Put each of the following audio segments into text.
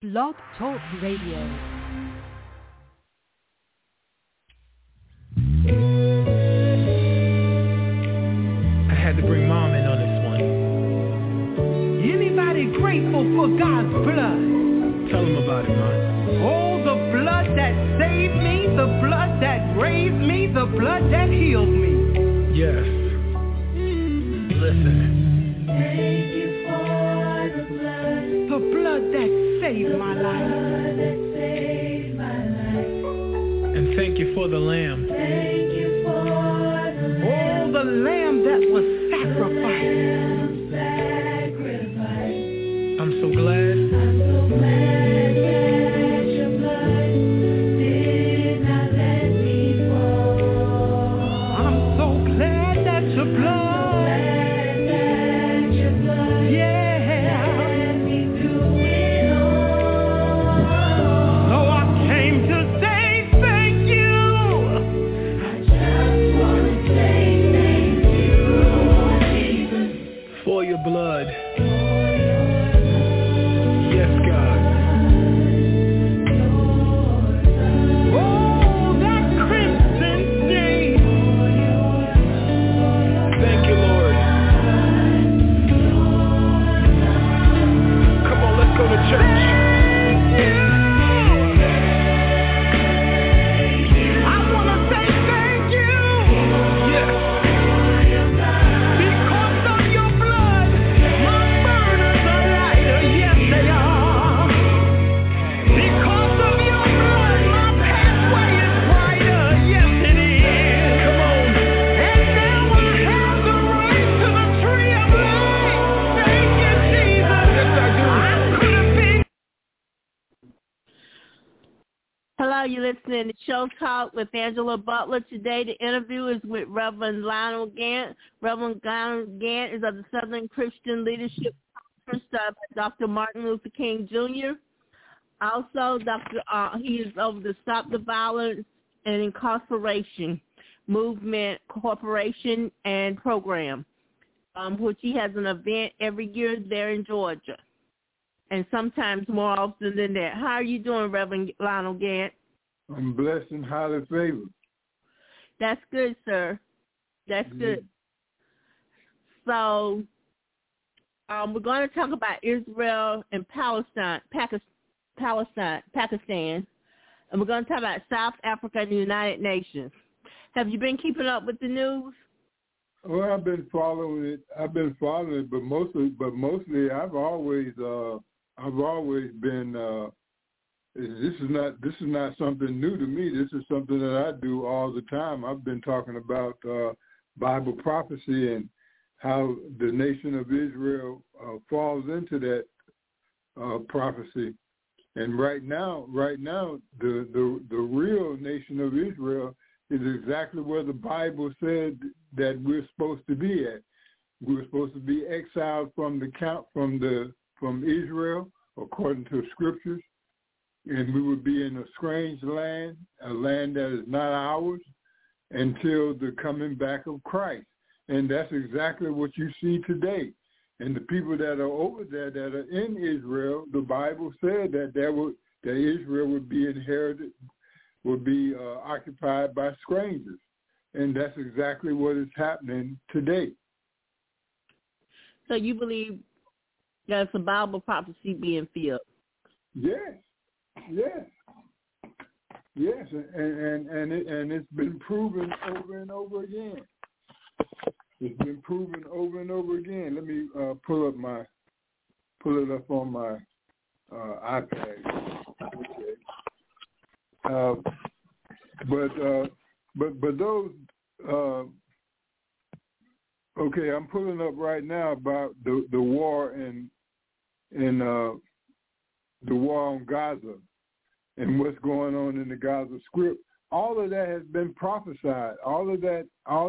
Blog Talk Radio. I had to bring Mom in on this one. Anybody grateful for God's blood? Tell them about it, Mom. Oh, the blood that saved me, the blood that raised me, the blood that healed me. Yes. Listen. Thank you for the blood. The blood that saved my life. And thank you for the Lamb. Thank you for the Lamb. Oh, the Lamb that was sacrificed. I'm so glad. I'm so glad that your blood did not let me fall. I'm so glad that your blood. Blood. Yes, God. Oh, that crimson stain. Thank you, Lord. Come on, let's go to church. Hello, you're listening to Show Talk with Angela Butler. Today, the interview is with Reverend Lionel Gantt. Reverend Lionel Gantt is of the Southern Christian Leadership Conference by Dr. Martin Luther King Jr. Also, he is over the Stop the Violence and Incarceration Movement Corporation and Program, which he has an event every year there in Georgia, and sometimes more often than that. How are you doing, Reverend Lionel Gantt? I'm blessed and highly favored. That's good, sir. That's good. So we're going to talk about Israel and Pakistan, and we're going to talk about South Africa and the United Nations. Have you been keeping up with the news? Well, I've been following it, but mostly I've always been. This is not something new to me. This is something that I do all the time. I've been talking about Bible prophecy and how the nation of Israel falls into that prophecy. And right now, the real nation of Israel is exactly where the Bible said that we're supposed to be at. We're supposed to be exiled from Israel, according to scriptures, and we would be in a strange land, a land that is not ours, until the coming back of Christ. And that's exactly what you see today. And the people that are over there, that are in Israel, the Bible said that Israel would be inherited, would be occupied by strangers. And that's exactly what is happening today. So you believe there's a Bible prophecy being filled? Yes. And it's been proven over and over again. It's been proven over and over again. Let me pull it up on my iPad. Okay. But those. Okay, I'm pulling up right now about the war in the war on Gaza and what's going on in the Gaza Strip. All of that has been prophesied. All of that,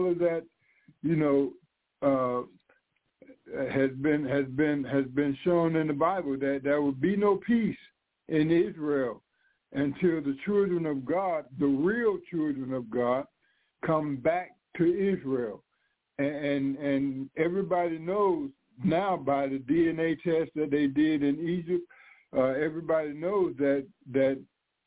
has been shown in the Bible that there will be no peace in Israel until the children of God, the real children of God, come back to Israel. And everybody knows now by the DNA test that they did in Egypt, everybody knows that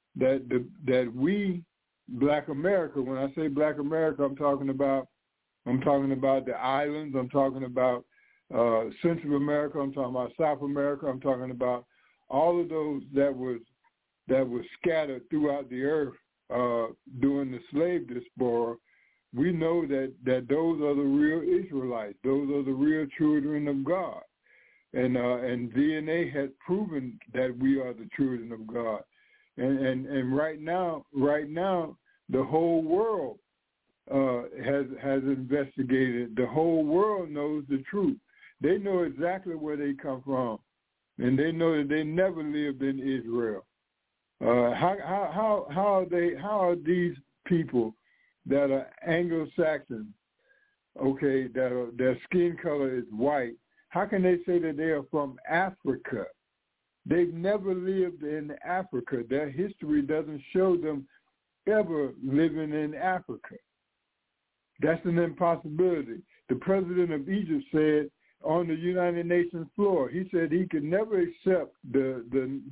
we, Black America, when I say Black America, I'm talking about the islands, I'm talking about Central America, I'm talking about South America, I'm talking about all of those that was scattered throughout the earth during the slave diaspora. We know that those are the real Israelites. Those are the real children of God. And DNA has proven that we are the children of God. And right now, the whole world has investigated. The whole world knows the truth. They know exactly where they come from, and they know that they never lived in Israel. How are these people that are Anglo-Saxon, okay, their skin color is white? How can they say that they are from Africa? They've never lived in Africa. Their history doesn't show them ever living in Africa. That's an impossibility. The president of Egypt said on the United Nations floor, he said he could never accept the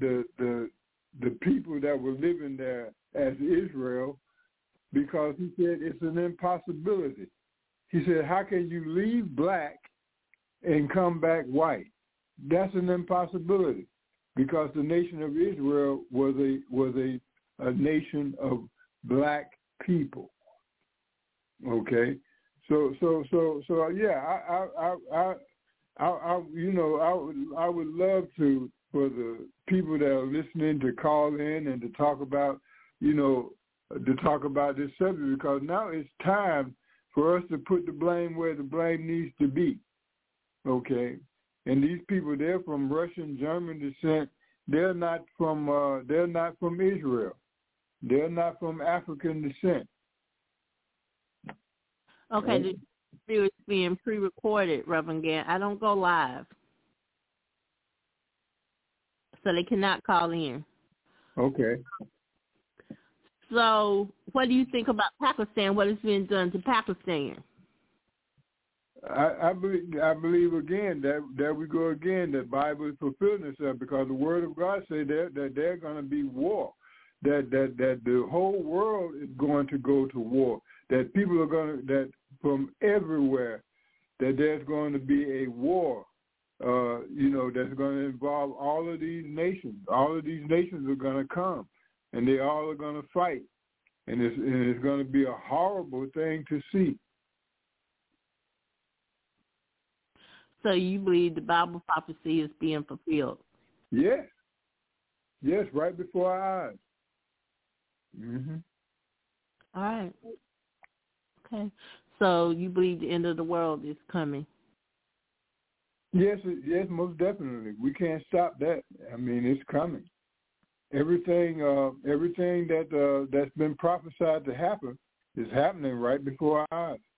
people that were living there as Israel, because he said it's an impossibility. He said, how can you leave black and come back white? That's an impossibility, because the nation of Israel was a nation of black people. Okay, so yeah, I would love to, for the people that are listening, to call in and to talk about this subject, because now it's time for us to put the blame where the blame needs to be. Okay, and these people, they're from Russian, German descent. They're not from Israel. They're not from African descent. Okay, the interview is being pre-recorded, Reverend Gant. I don't go live, so they cannot call in. Okay. So what do you think about Pakistan? What is being done to Pakistan? I believe again that we go again, that Bible is fulfilling itself, because the Word of God says that there's going to be war, that the whole world is going to go to war, that people are going to, that from everywhere, that there's going to be a war, that's going to involve all of these nations. All of these nations are going to come, and they all are going to fight, and it's going to be a horrible thing to see. So you believe the Bible prophecy is being fulfilled? Yes, right before our eyes. Mm-hmm. All right. Okay. So you believe the end of the world is coming? Yes, most definitely. We can't stop that. I mean, it's coming. Everything that's been prophesied to happen is happening right before our eyes.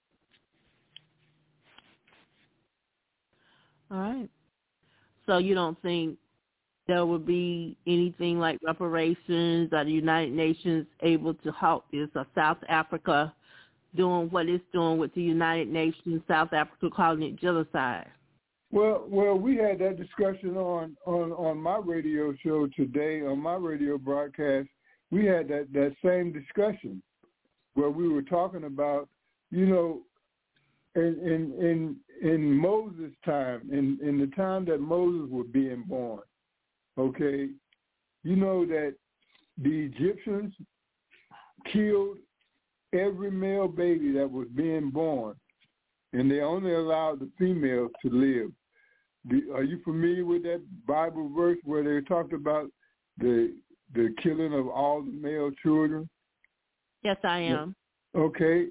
All right. So you don't think there will be anything like reparations or the United Nations able to halt this, or South Africa doing what it's doing with the United Nations, South Africa calling it genocide? Well, we had that discussion on my radio show today, on my radio broadcast. We had that same discussion where we were talking about, in Moses' time, in the time that Moses was being born, okay, that the Egyptians killed every male baby that was being born, and they only allowed the females to live. Are you familiar with that Bible verse where they talked about the killing of all the male children? Yes, I am. Okay,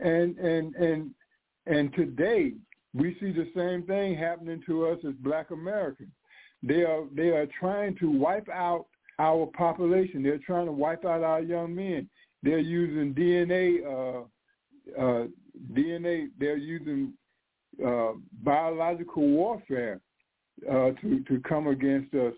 and today we see the same thing happening to us as Black Americans. They are trying to wipe out our population. They're trying to wipe out our young men. They're using DNA. They're using biological warfare to come against us.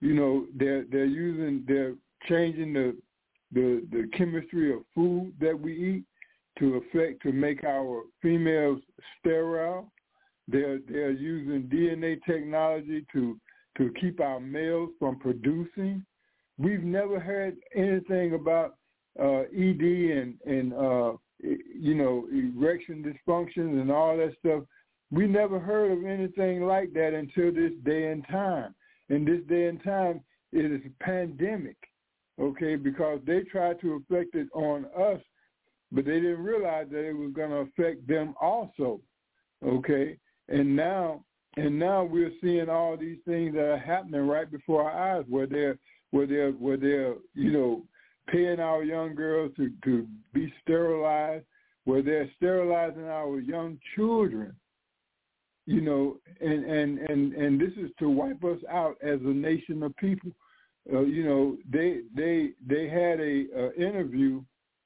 They're changing the chemistry of food that we eat to make our females sterile. They're using DNA technology to to keep our males from producing. We've never heard anything about ED and erection dysfunctions and all that stuff. We never heard of anything like that until this day and time. And this day and time, it is a pandemic, okay, because they tried to affect it on us, but they didn't realize that it was going to affect them also, okay? And now we're seeing all these things that are happening right before our eyes, where they're paying our young girls to be sterilized, where they're sterilizing our young children, and this is to wipe us out as a nation of people. They had a interview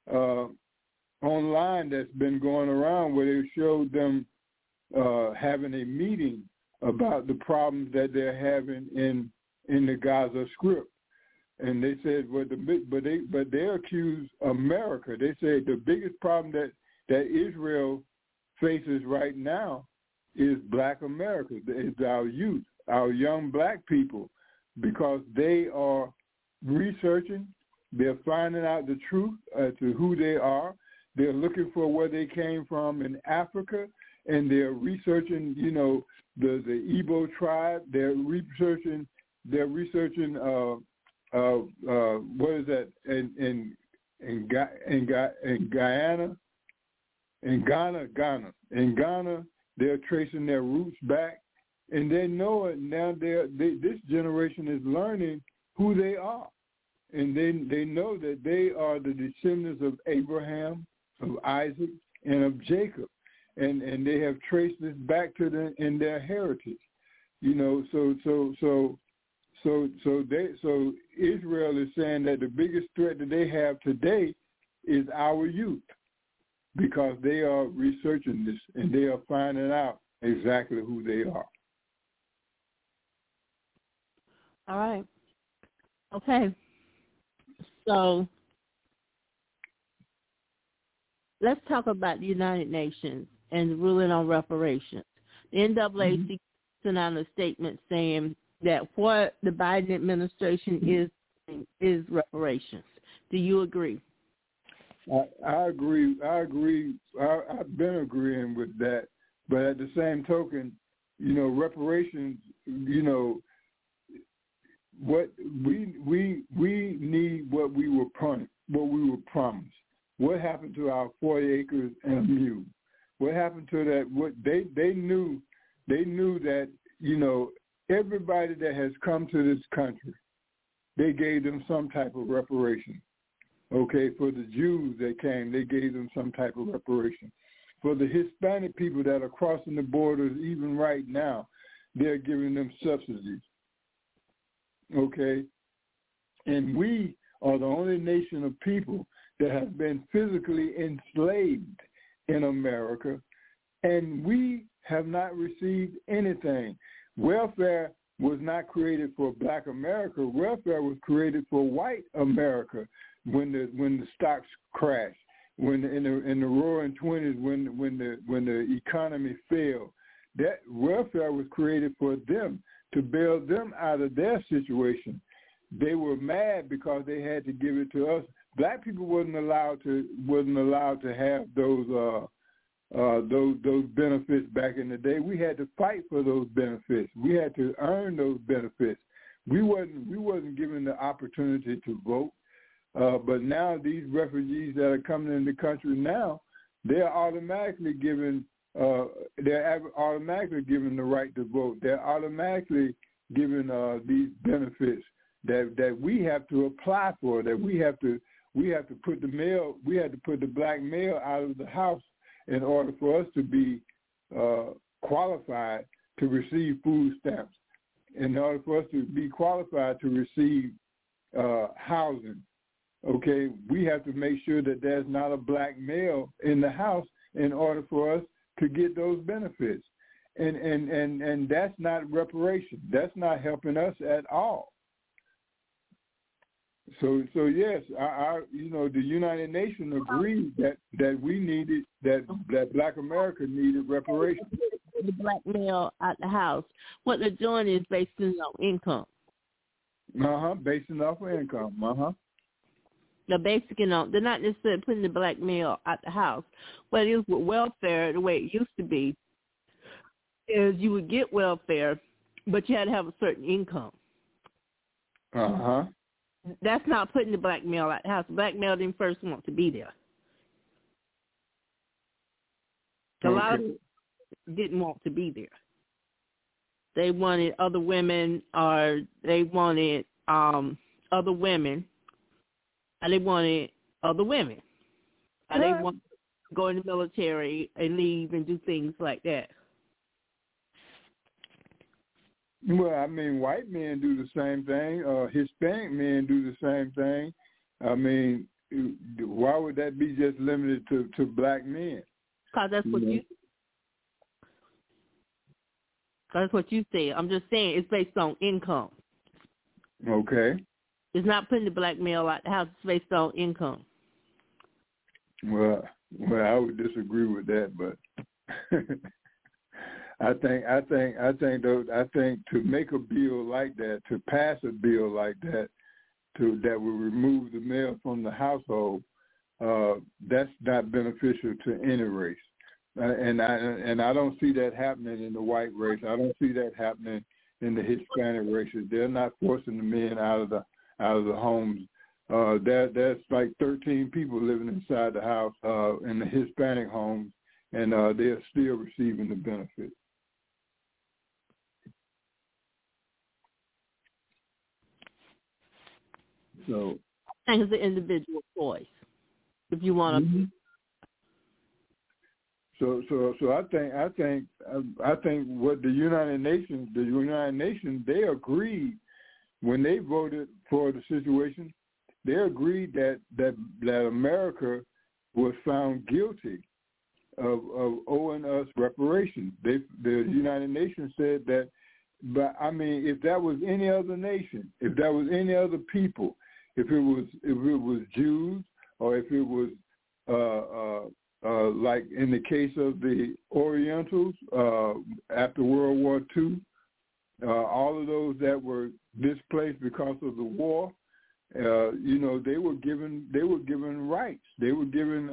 online that's been going around where they showed them having a meeting about the problems that they're having in the Gaza Strip. And they said, but they accused America. They said the biggest problem that Israel faces right now is Black America. It's our youth, our young Black people, because they are researching. They're finding out the truth as to who they are. They're looking for where they came from in Africa, and they're researching, the Igbo tribe. They're researching. What is that in Guyana? In Ghana, they're tracing their roots back, and they know it now. This generation is learning who they are, and they know that they are the descendants of Abraham, of Isaac, and of Jacob, and they have traced this back to them in their heritage. So Israel is saying that the biggest threat that they have today is our youth, because they are researching this and they are finding out exactly who they are. All right. Okay. So let's talk about the United Nations and ruling on reparations. The NAACP sent out a statement saying that what the Biden administration is reparations. Do you agree? I agree. I've been agreeing with that, but at the same token, reparations. What we need what we were promised. What happened to our 40 acres and a mule? What happened to that? What they knew that everybody that has come to this country, they gave them some type of reparation. Okay, for the Jews that came, they gave them some type of reparation. For the Hispanic people that are crossing the borders, even right now, they're giving them subsidies. Okay, and we are the only nation of people that have been physically enslaved in America, and we have not received anything. Welfare was not created for Black America. Welfare was created for white America. When the stocks crashed, in the Roaring '20s, when the economy failed, that welfare was created for them to bail them out of their situation. They were mad because they had to give it to us. Black people wasn't allowed to have those benefits back in the day. We had to fight for those benefits. We had to earn those benefits. We wasn't given the opportunity to vote. But now these refugees that are coming in the country now, they're automatically given the right to vote. They're automatically given these benefits that we have to apply for. That we have to put the black male out of the house in order for us to be qualified to receive food stamps. In order for us to be qualified to receive housing. Okay, we have to make sure that there's not a black male in the house in order for us to get those benefits. And that's not reparation. That's not helping us at all. So yes, the United Nations agreed that we needed, that Black America needed reparations. the black male out the house. What they're doing is based on income. Basing off of income. They're basing on. They're not necessarily putting the black male out the house. What it is with welfare, the way it used to be, is you would get welfare, but you had to have a certain income. That's not putting the black male out the house. The black male didn't first want to be there. A lot of them didn't want to be there. They wanted other women, or they wanted other women, and they wanted other women. And they wanted to go in the military and leave and do things like that. Well, I mean, white men do the same thing. Hispanic men do the same thing. I mean, why would that be just limited to black men? Because that's what that's what you say. I'm just saying it's based on income. Okay. It's not putting the black male out the house. It's based on income. Well, I would disagree with that, but I think to make a bill like that, to pass a bill like that, that will remove the male from the household, that's not beneficial to any race. And I don't see that happening in the white race. I don't see that happening in the Hispanic races. They're not forcing the men out of the homes. There's like 13 people living inside the house in the Hispanic homes, and they're still receiving the benefits. So I think it's an individual choice if you want to. So I think what the United Nations, they agreed when they voted for the situation. They agreed that America was found guilty of owing us reparations. The United Nations said that, but I mean, if that was any other nation, if that was any other people, if it was Jews, or if it was like in the case of the Orientals after World War II, all of those that were displaced because of the war, they were given rights. They were given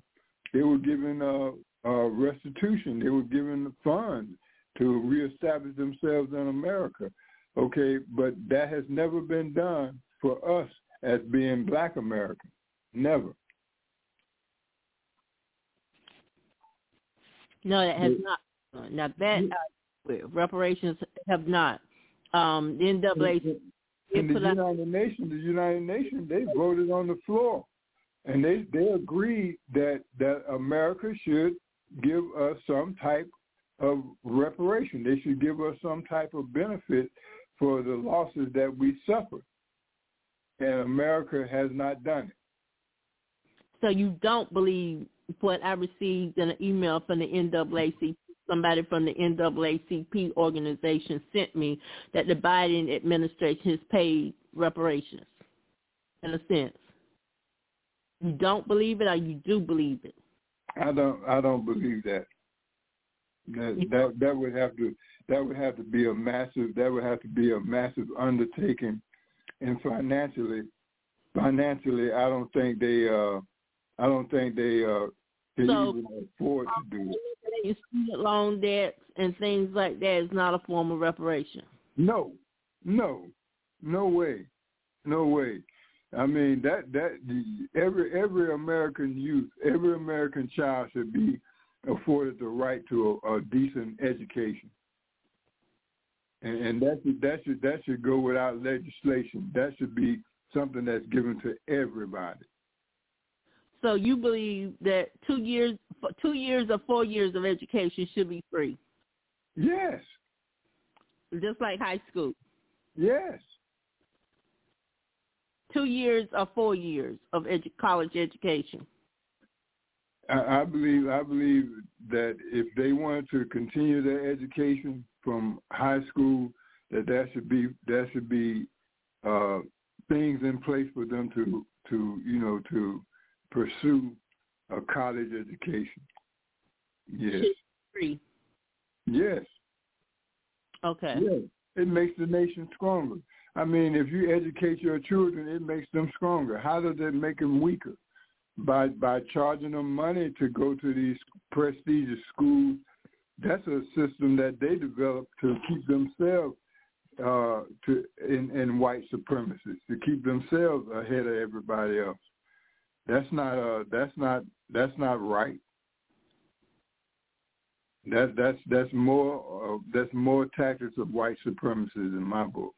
restitution. They were given funds to reestablish themselves in America. Okay, but that has never been done for us as being Black Americans. Never. No, that has not. Now that reparations have not. The NAACP. And the United Nations, they voted on the floor, and they agreed that America should give us some type of reparation. They should give us some type of benefit for the losses that we suffered, and America has not done it. So you don't believe what I received in an email from the NAACP? Somebody from the NAACP organization sent me that the Biden administration has paid reparations, in a sense. You don't believe it, or you do believe it? I don't believe that. That would have to be a massive undertaking, and financially, I don't think they can even afford to do it. Student loan debts and things like that is not a form of reparation. No way. I mean that every American youth, every American child should be afforded the right to a decent education, and that should go without legislation. That should be something that's given to everybody. So you believe that 2 years or 4 years of education should be free? Yes. Just like high school? Yes. 2 years or 4 years of college education? I believe that if they wanted to continue their education from high school, that should be things in place for them to pursue a college education. Yes. Free. Yes. Okay. Yes. It makes the nation stronger. I mean, if you educate your children, it makes them stronger. How does it make them weaker? By charging them money to go to these prestigious schools. That's a system that they developed to keep themselves in white supremacy, to keep themselves ahead of everybody else. That's not right. That's more tactics of white supremacy in my book.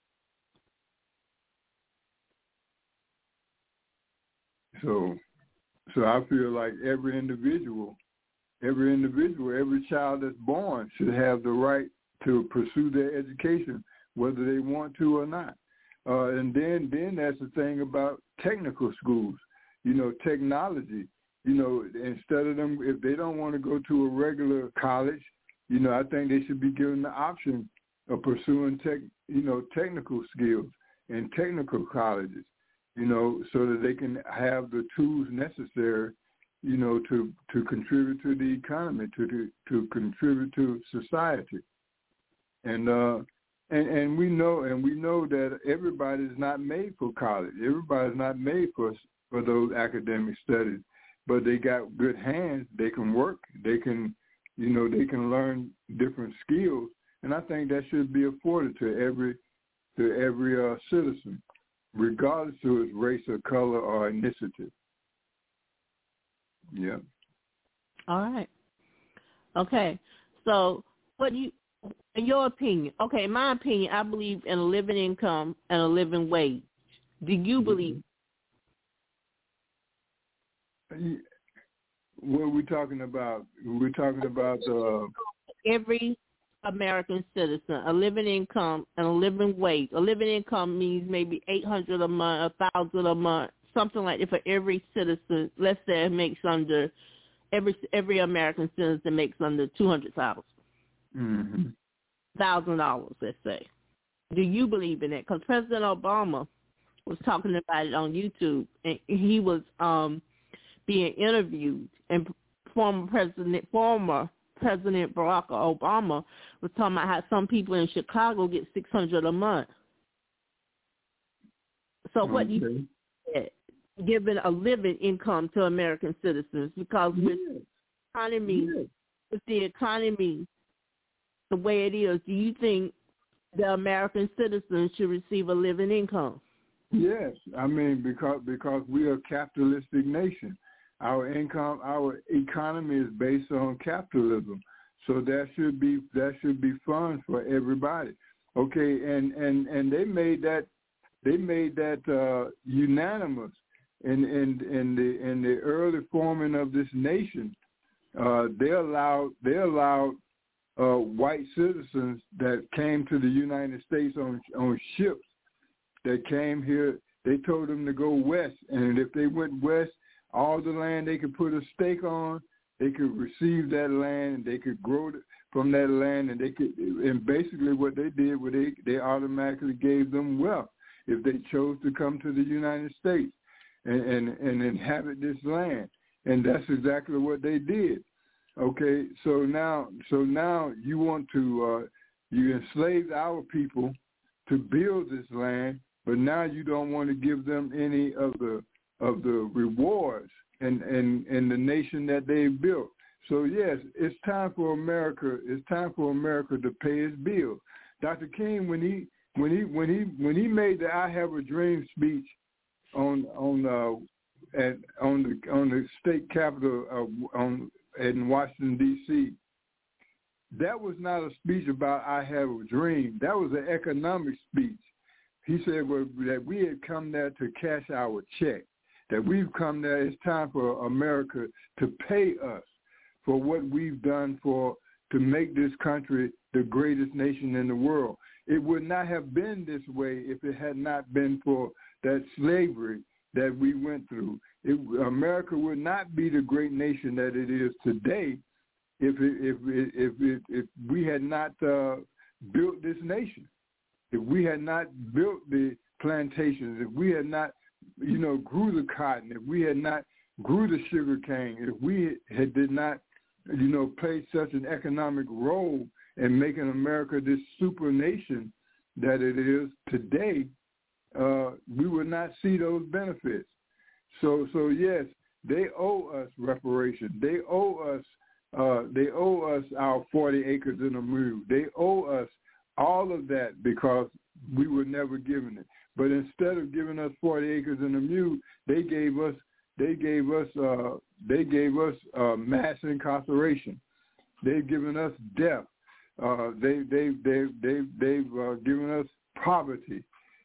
So I feel like every individual, every child that's born should have the right to pursue their education, whether they want to or not. And then that's the thing about technical schools, technology. Instead of them, if they don't want to go to a regular college, I think they should be given the option of pursuing technical skills in technical colleges, so that they can have the tools necessary, to contribute to the economy, to contribute to society. And we know that everybody's not made for college. Everybody's not made for those academic studies. But they got good hands. They can work. They can, they can learn different skills. And I think that should be afforded to every citizen, regardless of his race or color or initiative. Yeah. All right. Okay. So, in your opinion? Okay, in my opinion, I believe in a living income and a living wage. Do you believe? What are we talking about? We're talking about every American citizen, a living income and a living wage. A living income means maybe $800 a month, $1,000 a month, something like that for every citizen. Let's say it makes under every American citizen makes under $200,000. Mm-hmm. $1,000, let's say. Do you believe in that? Because President Obama was talking about it on YouTube, and he was being interviewed, and former President Barack Obama was talking about how some people in Chicago get $600 a month. So what do you think, giving a living income to American citizens? Because with the economy the way it is, do you think the American citizens should receive a living income? Yes, I mean because we are a capitalistic nation. Our economy is based on capitalism, so there should be funds for everybody. Okay, and they made that unanimous in the early forming of this nation. They allowed white citizens that came to the United States on ships that came here. They told them to go west, and if they went west, all the land they could put a stake on, they could receive that land, and they could grow from that land, and basically what they did was they automatically gave them wealth if they chose to come to the United States and inhabit this land, and that's exactly what they did. Okay, so now you want to you enslaved our people to build this land, but now you don't want to give them any of the rewards and the nation that they built. So yes, it's time for America. It's time for America to pay its bills. Dr. King, when he made the "I Have a Dream" speech on the state capitol in Washington D.C., that was not a speech about "I have a dream." That was an economic speech. He said that we had come there to cash our check, that we've come there, it's time for America to pay us for what we've done to make this country the greatest nation in the world. It would not have been this way if it had not been for that slavery that we went through. America would not be the great nation that it is today if we had not built this nation. If we had not built the plantations, if we had not, grew the cotton, if we had not grew the sugar cane, if we did not played such an economic role in making America this super nation that it is today, we would not see those benefits. So yes, they owe us reparations. They owe us our 40 acres in a mule. They owe us all of that because we were never given it. But instead of giving us 40 acres in a mule, they gave us mass incarceration. They've given us death. They've given us poverty,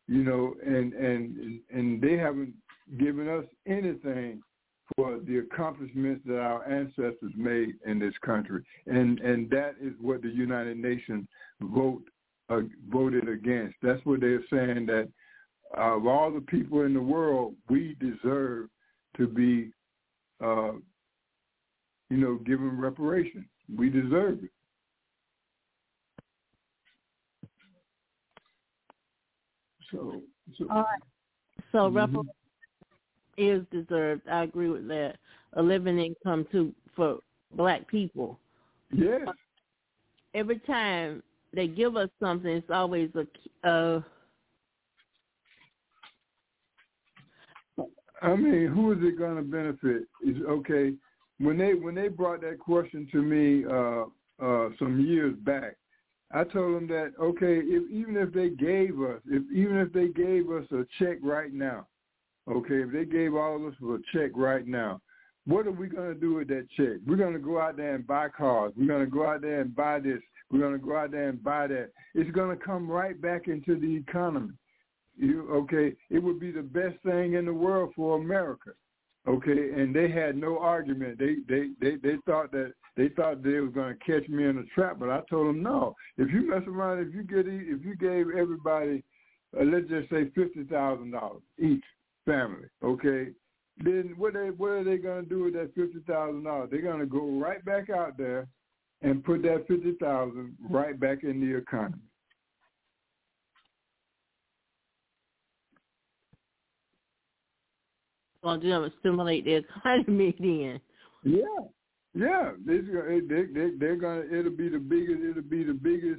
and they haven't given us anything for the accomplishments that our ancestors made in this country, and that is what the United Nations voted against. That's what they're saying, that of all the people in the world, we deserve to be, given reparations. We deserve it. So all right. So reparations is deserved. I agree with that. A living income too for Black people. Yes. Every time they give us something, it's always I mean, who is it going to benefit? Is okay. When they brought that question to me some years back, I told them that even if they gave us a check right now, if they gave all of us a check right now, what are we going to do with that check? We're going to go out there and buy cars. We're going to go out there and buy this. We're going to go out there and buy that. It's going to come right back into the economy. It would be the best thing in the world for America. And they had no argument. They thought they were going to catch me in a trap, but I told them no. If you mess around, if you gave everybody, let's just say $50,000 each family, then what are they going to do with that $50,000? They're going to go right back out there and put that $50,000 right back in the economy. Well, to stimulate the economy then. Yeah. They're gonna. It'll be the biggest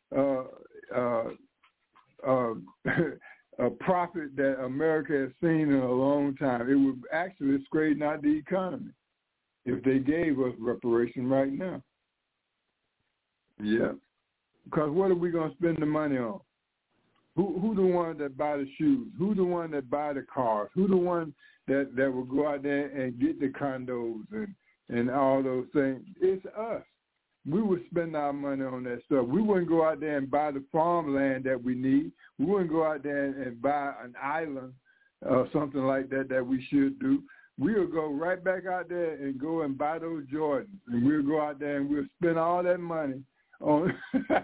profit that America has seen in a long time. It would actually straighten out the economy if they gave us reparation right now. Yeah. Because what are we gonna spend the money on? Who the one that buy the shoes? Who the one that buy the cars? Who the one that will go out there and get the condos and all those things? It's us. We would spend our money on that stuff. We wouldn't go out there and buy the farmland that we need. We wouldn't go out there and buy an island or something like that we should do. We'll go right back out there and go and buy those Jordans. And we'll go out there and we'll spend all that money on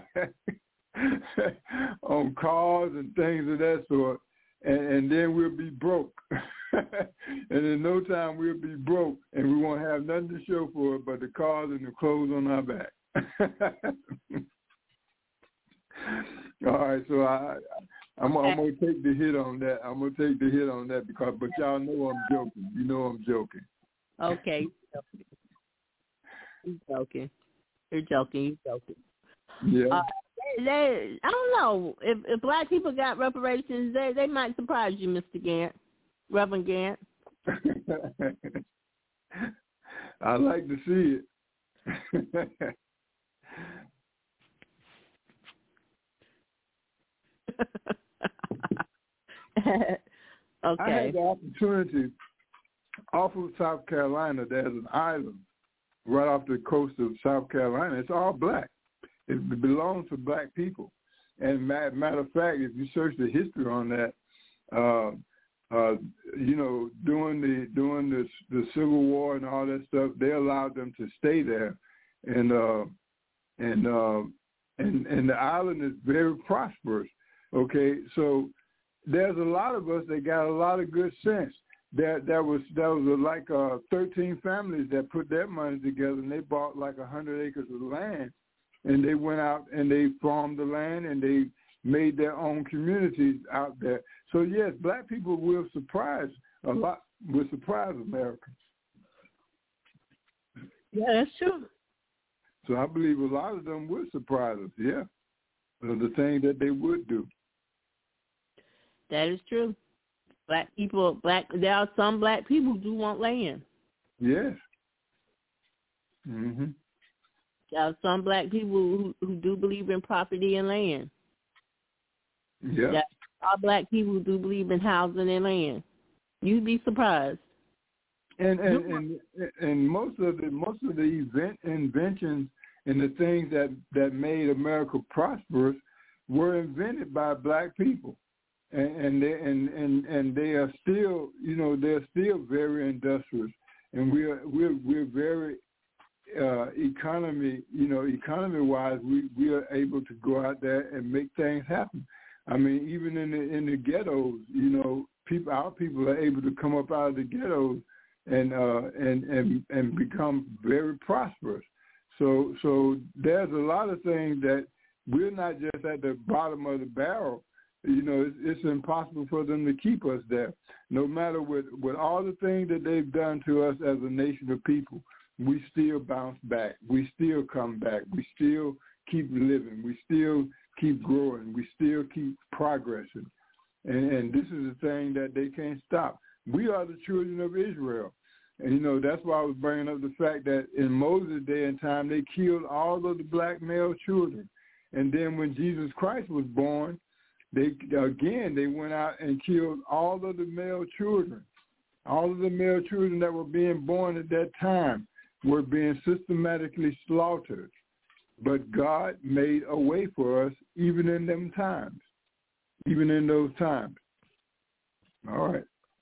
on cars and things of that sort, and then we'll be broke. And in no time we'll be broke, and we won't have nothing to show for it but the cars and the clothes on our back. All right, so I'm gonna take the hit on that. But y'all know I'm joking. You know I'm joking. Okay. You're joking. Yeah. I don't know if Black people got reparations. They might surprise you, Mr. Gant, Reverend Gant. I like to see it. Okay. I had the opportunity off of South Carolina. There's an island right off the coast of South Carolina. It's all Black. It belongs to Black people. And matter of fact, if you search the history on that, during the Civil War and all that stuff, they allowed them to stay there, and the island is very prosperous. Okay, so there's a lot of us that got a lot of good sense. There was like 13 families that put their money together, and they bought like 100 acres of land. And they went out and they farmed the land and they made their own communities out there. So, yes, Black people will surprise America. Yeah, that's true. So I believe a lot of them would surprise us, yeah, of the things that they would do. That is true. There are some black people who do want land. Yes. Mhm. There are some black people who do believe in property and land. Yeah. There are black people who do believe in housing and land. You'd be surprised. And most of the inventions and the things that made America prosperous were invented by black people, and they are still, they're still very industrious, and we're very economy wise, we are able to go out there and make things happen. I mean, even in the ghettos, our people are able to come up out of the ghettos and become very prosperous. So there's a lot of things that we're not just at the bottom of the barrel. It's impossible for them to keep us there. No matter with all the things that they've done to us as a nation of people, we still bounce back. We still come back. We still keep living. We still keep growing. We still keep progressing. And this is the thing that they can't stop. We are the children of Israel. And, that's why I was bringing up the fact that in Moses' day and time, they killed all of the black male children. And then when Jesus Christ was born, they went out and killed all of the male children. All of the male children that were being born at that time were being systematically slaughtered. But God made a way for us even in them times, even in those times. All right.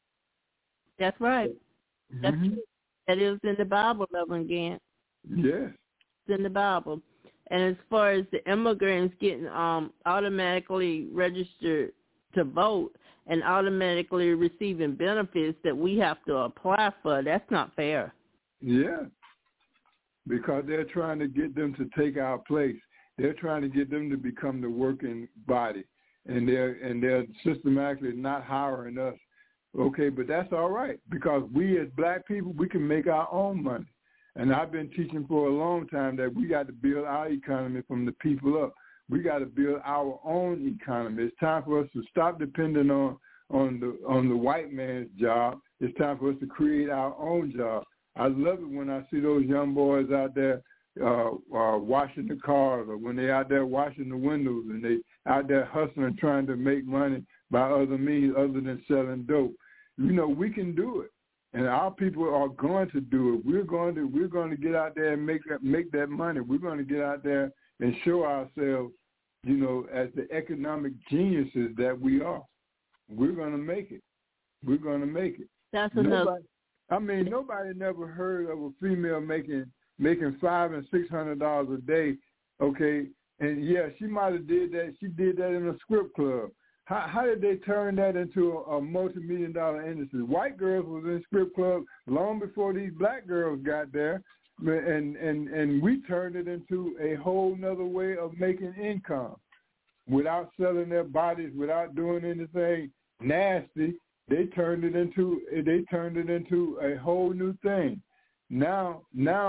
That's right. That's Mm-hmm. true. That is in the Bible, Reverend Gant. Yes. It's in the Bible. And as far as the immigrants getting automatically registered to vote and automatically receiving benefits that we have to apply for, that's not fair. Yeah. Because they're trying to get them to take our place. They're trying to get them to become the working body. And they're systematically not hiring us. Okay, but that's all right, because we as black people, we can make our own money. And I've been teaching for a long time that we got to build our economy from the people up. We got to build our own economy. It's time for us to stop depending on the white man's job. It's time for us to create our own job. I love it when I see those young boys out there washing the cars, or when they out there washing the windows, and they out there hustling, trying to make money by other means other than selling dope. We can do it, and our people are going to do it. We're going to get out there and make that money. We're going to get out there and show ourselves, as the economic geniuses that we are. We're going to make it. We're going to make it. That's enough. Nobody never heard of a female making $500 and $600 a day. Okay, and yeah, she might have did that. She did that in a strip club. How did they turn that into a multi-million-dollar industry? White girls was in strip clubs long before these black girls got there, and we turned it into a whole nother way of making income without selling their bodies, without doing anything nasty. They turned it into a whole new thing. Now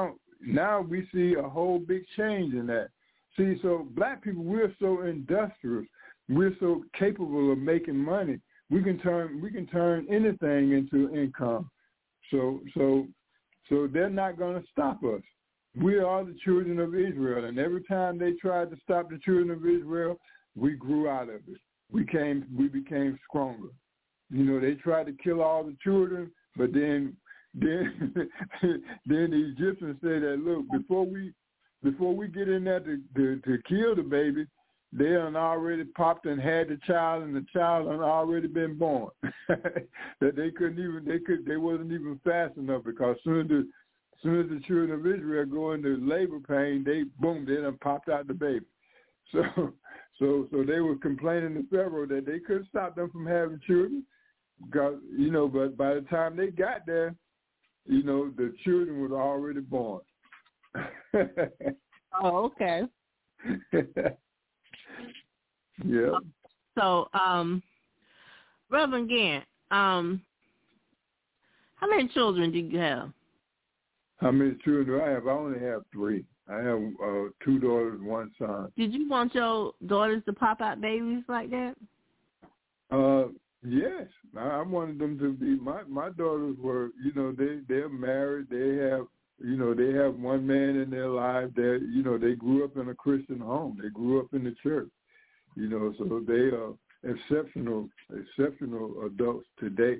we see a whole big change in that. See, so black people, we're so industrious. We're so capable of making money. We can turn anything into income. So they're not going to stop us. We are the children of Israel, and every time they tried to stop the children of Israel, we grew out of it. We became stronger. They tried to kill all the children, but then the Egyptians said that, look, before we get in there to kill the baby, they done already popped and had the child, and the child had already been born. That they wasn't even fast enough, because as soon as the children of Israel go into labor pain, they done popped out the baby. So they were complaining to Pharaoh that they couldn't stop them from having children, because but by the time they got there, the children were already born. Oh, okay. Yeah. So, Reverend Gant, how many children do you have? How many children do I have? I only have 3. I have 2 daughters, 1 son. Did you want your daughters to pop out babies like that? Yes, I wanted them to be. My daughters were, they're married. They have, they have one man in their life. That, they grew up in a Christian home. They grew up in the church. So they are exceptional adults today.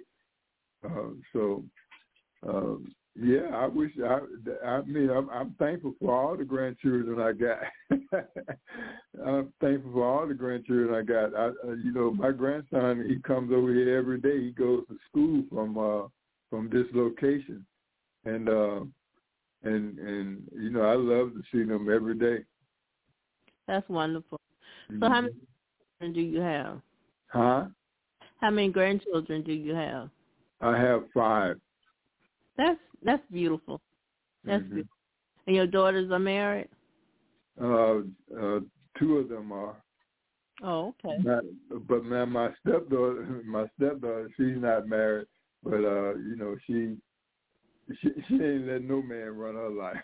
Yeah, I wish. I'm thankful for all the grandchildren I got. I'm thankful for all the grandchildren I got. My grandson, he comes over here every day. He goes to school from this location, and I love to see them every day. That's wonderful. Mm-hmm. So how many children do you have? Huh? How many grandchildren do you have? I have 5. That's beautiful. That's mm-hmm. beautiful. And your daughters are married? 2 of them are. Oh, okay. But man, my stepdaughter, she's not married. But she ain't letting no man run her life.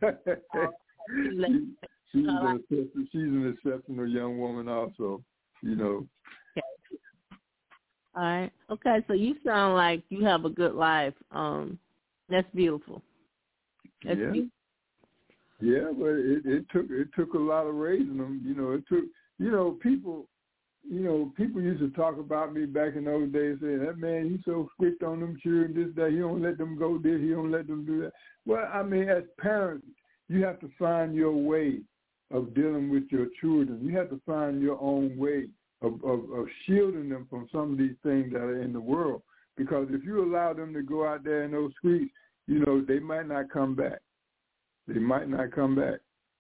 She's an exceptional young woman, also. Okay. All right. Okay. So you sound like you have a good life. That's beautiful. That's beautiful. Yeah, but it took a lot of raising them. It took people used to talk about me back in those days, saying that man, he's so strict on them children, this, that, he don't let them go this, he don't let them do that. Well, I mean, as parents, you have to find your way of dealing with your children. You have to find your own way of shielding them from some of these things that are in the world. Because if you allow them to go out there in those streets, they might not come back. They might not come back.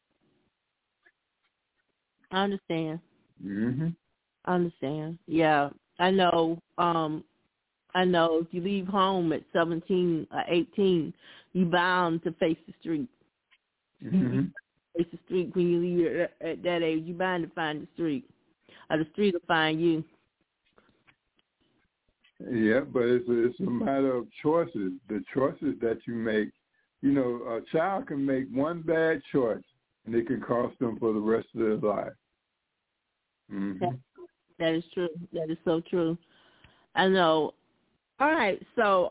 I understand. Mm-hmm. I understand. Yeah, I know. If you leave home at 17 or 18, you're bound to face the street. Mm-hmm. Face the street when you leave at that age. You're bound to find the street, or the street will find you. Yeah, but it's a matter of choices. The choices that you make. A child can make one bad choice, and it can cost them for the rest of their life. Mm-hmm. That is true. That is so true. I know. All right. So,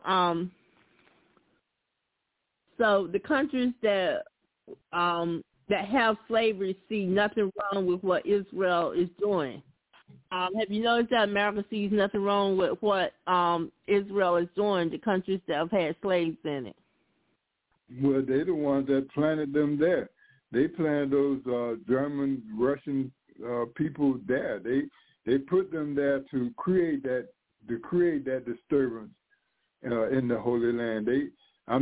so the countries that have slavery see nothing wrong with what Israel is doing. Have you noticed that America sees nothing wrong with what Israel is doing, the countries that have had slaves in it? Well, they're the ones that planted them there. They planted those German, Russian people there. They put them there to create that disturbance in the Holy Land. The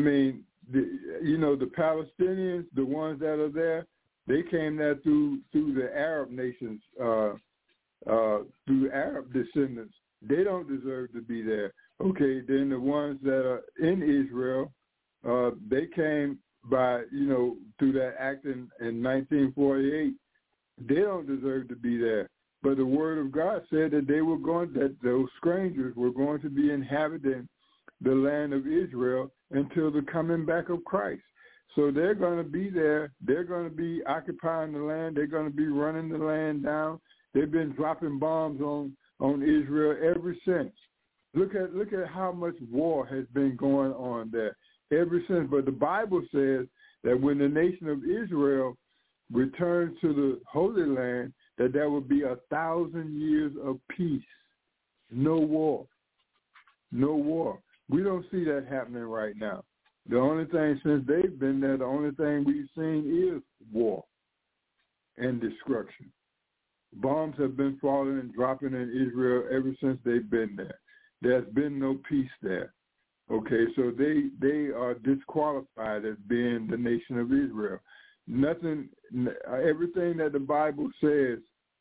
Palestinians, the ones that are there, they came there through the Arab nations, through Arab descendants. They don't deserve to be there. Okay, then the ones that are in Israel, they came by, through that act in 1948. They don't deserve to be there. But the Word of God said that that those strangers were going to be inhabiting the land of Israel until the coming back of Christ. So they're going to be there. They're going to be occupying the land. They're going to be running the land down. They've been dropping bombs on Israel ever since. Look at how much war has been going on there ever since. But the Bible says that when the nation of Israel returns to the Holy Land, that there will be 1,000 years of peace. No war. No war. We don't see that happening right now. The only thing since they've been there, the only thing we've seen is war and destruction. Bombs have been falling and dropping in Israel ever since they've been there. There's been no peace there. Okay, so they are disqualified as being the nation of Israel. Everything that the Bible says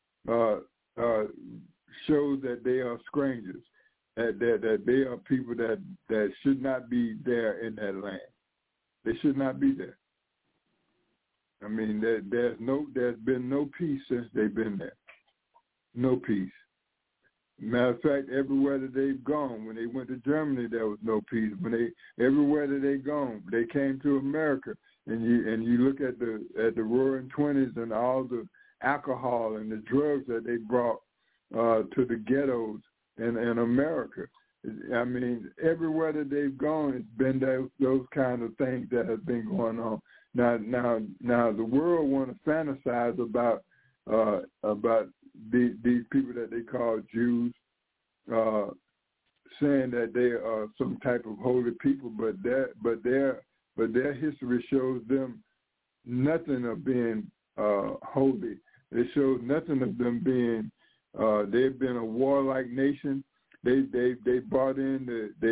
shows that they are strangers, that they are people that should not be there in that land. They should not be there. I mean, there's been no peace since they've been there. No peace. Matter of fact, everywhere that they've gone, when they went to Germany, there was no peace. Everywhere that they've gone, they came to America, and you look at the Roaring Twenties and all the alcohol and the drugs that they brought to the ghettos in America. I mean, everywhere that they've gone, it's been those kind of things that have been going on. Now, the world want to fantasize about these people that they call Jews, saying that they are some type of holy people, but their history shows them nothing of being holy. It shows nothing of them being. They've been a warlike nation. They brought in the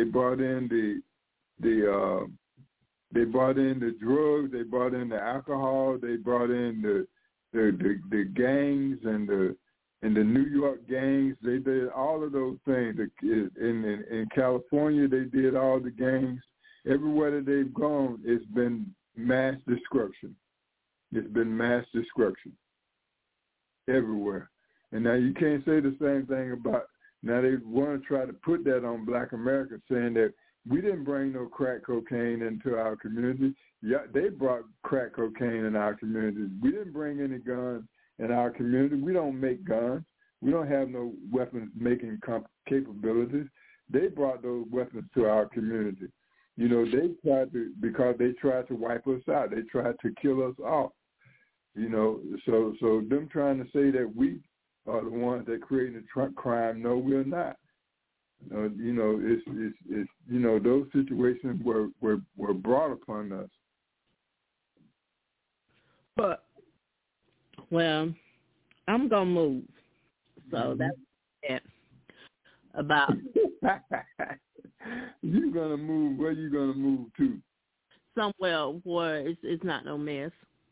drugs. They brought in the alcohol. They brought in the gangs and the New York gangs. They did all of those things. In California, they did all the gangs. Everywhere that they've gone, it's been mass destruction. It's been mass destruction everywhere. And now you can't say the same thing about. Now they want to try to put that on Black America, saying that we didn't bring no crack cocaine into our community. Yeah, they brought crack cocaine in our communities. We didn't bring any guns in our community. We don't make guns. We don't have no weapons making capabilities. They brought those weapons to our community. You know, because they tried to wipe us out. They tried to kill us off. You know, so them trying to say that we are the ones that created the crime. No, we're not. You know, it's you know, those situations were brought upon us. But well, I'm gonna move. So that's it. About you're gonna move. Where you gonna move to? Somewhere where it's not no mess.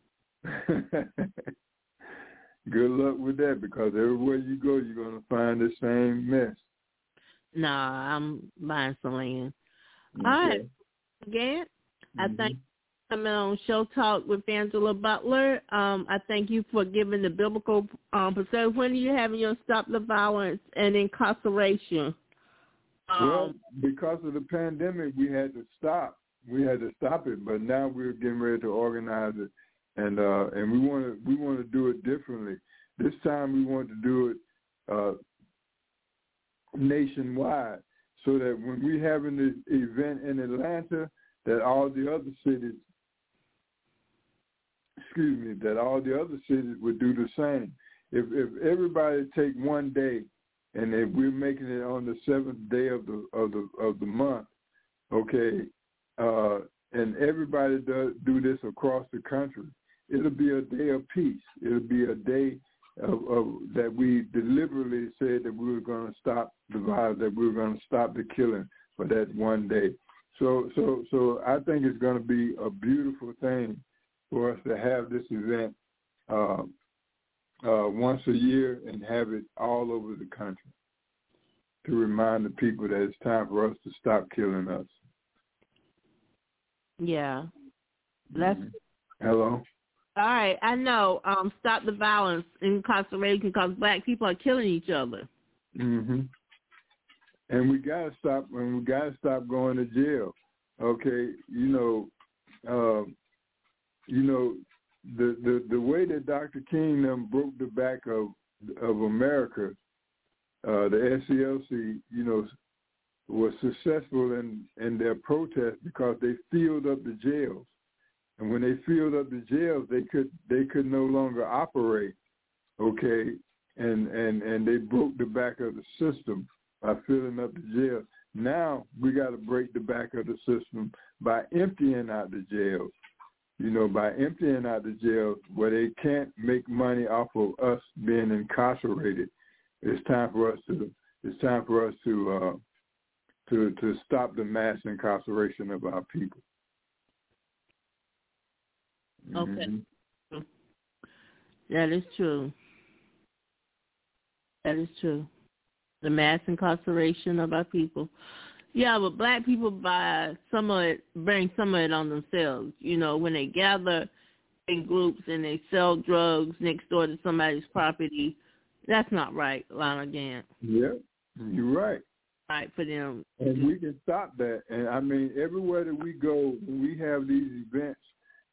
Good luck with that, because everywhere you go, you're going to find the same mess. Nah, I'm buying some land. Okay. All right. Again, I thank you for coming on Show Talk with Angela Butler. I thank you for giving the biblical perspective. When are you having your Stop the Violence and Incarceration? Well, because of the pandemic, we had to stop. We had to stop it, but now we're getting ready to organize it. And we want to do it differently. This time we want to do it nationwide, so that when we having this event in Atlanta, that all the other cities, would do the same. If everybody take one day, and if we're making it on the 7th day of the month, okay, and everybody do this across the country, it'll be a day of peace. It'll be a day of that we deliberately said that we were going to stop the violence, that we were going to stop the killing for that one day. So I think it's going to be a beautiful thing for us to have this event once a year and have it all over the country to remind the people that it's time for us to stop killing us. Yeah. That's Hello? all right. I know. Stop the violence and incarceration, because Black people are killing each other. And we gotta stop. And we gotta stop going to jail. Okay, the way that Dr. King them broke the back of America, the SCLC, was successful in their protest because they filled up the jails. And when they filled up the jails, they could no longer operate, okay? And they broke the back of the system by filling up the jails. Now we got to break the back of the system by emptying out the jails. By emptying out the jails where they can't make money off of us being incarcerated. It's time for us to stop the mass incarceration of our people. Okay. That is true. That is true. The mass incarceration of our people. Yeah, but Black people bring some of it on themselves. When they gather in groups and they sell drugs next door to somebody's property, that's not right, Lionel Gant. Yeah, you're right. Right for them. And we can stop that. And I mean, everywhere that we go, when we have these events,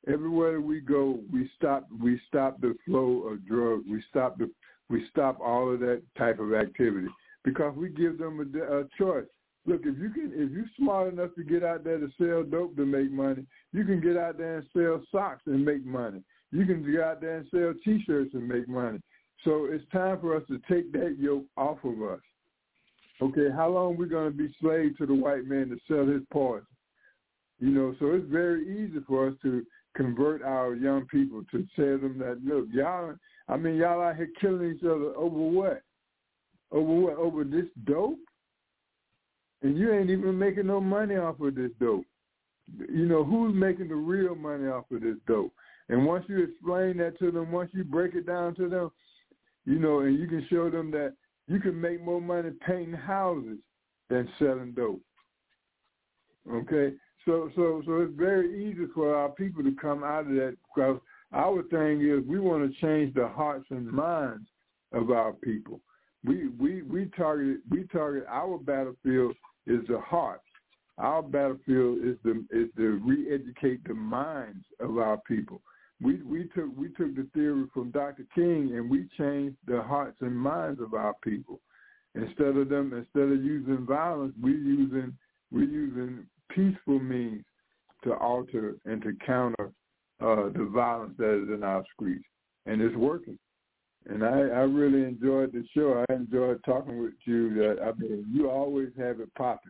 everywhere we go, we stop the flow of drugs. We stop all of that type of activity because we give them a choice. Look, if you're smart enough to get out there to sell dope to make money, you can get out there and sell socks and make money. You can get out there and sell T-shirts and make money. So it's time for us to take that yoke off of us. Okay, how long are we going to be slaves to the white man to sell his poison? You know, so it's very easy for us to convert our young people to tell them that, look, y'all out here killing each other over what? Over this dope? And you ain't even making no money off of this dope. You know, who's making the real money off of this dope? And once you explain that to them, once you break it down to them, you know, and you can show them that you can make more money painting houses than selling dope. Okay? So it's very easy for our people to come out of that because our thing is we want to change the hearts and minds of our people. We target our battlefield is the heart. Our battlefield is to re-educate the minds of our people. We took the theory from Dr. King and we changed the hearts and minds of our people. Instead of using violence, we're using peaceful means to alter and to counter the violence that is in our streets, and it's working. And I really enjoyed the show. I enjoyed talking with you. I mean, you always have it popping.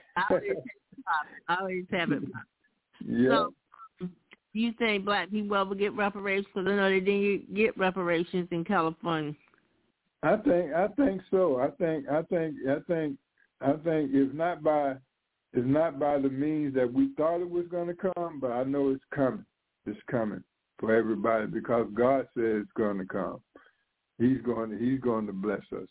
I always have it popping. Yeah. So, do you think black people ever get reparations? Because I know they didn't get reparations in California. I think so. I think it's not by the means that we thought it was going to come, but I know it's coming. It's coming for everybody because God said it's going to come. He's going to bless us.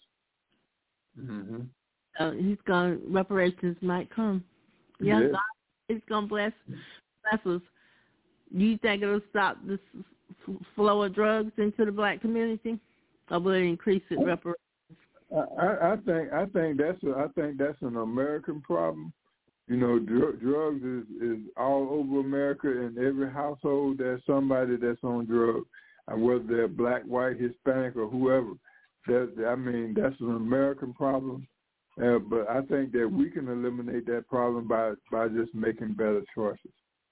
Mm-hmm. Reparations might come. Yeah, yes. God is going to bless us. Do you think it'll stop this flow of drugs into the black community, or will it increase it? Reparations? I think that's an American problem. You know, drugs is all over America. In every household, there's somebody that's on drugs, whether they're black, white, Hispanic, or whoever. That's an American problem. But I think that we can eliminate that problem by just making better choices.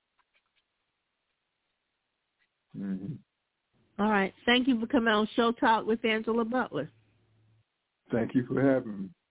Mm-hmm. All right. Thank you for coming on Show Talk with Angela Butler. Thank you for having me.